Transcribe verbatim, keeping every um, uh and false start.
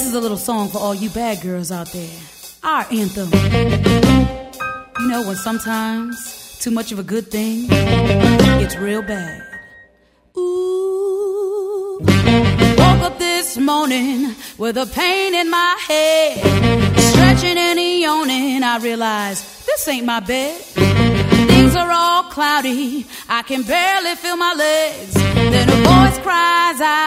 is a little song for all you bad girls out there. Our anthem. You know when sometimes too much of a good thing gets real bad. Ooh. Woke up this morning with a pain in my head, stretching and yawning. I realized this ain't my bed. Things are all cloudy, I can barely feel my legs. Then a voice cries out,